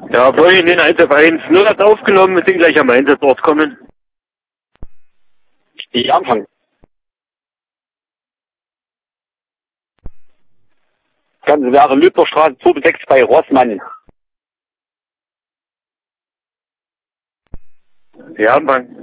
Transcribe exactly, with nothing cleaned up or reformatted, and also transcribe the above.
Ja, vorhin den eins auf eins. Nur hat aufgenommen, wir sind gleich am Einsatzort kommen. Die Anfang. Ganze wäre Lübnerstraße zwei sechs bei Rossmann. Ja, Mann.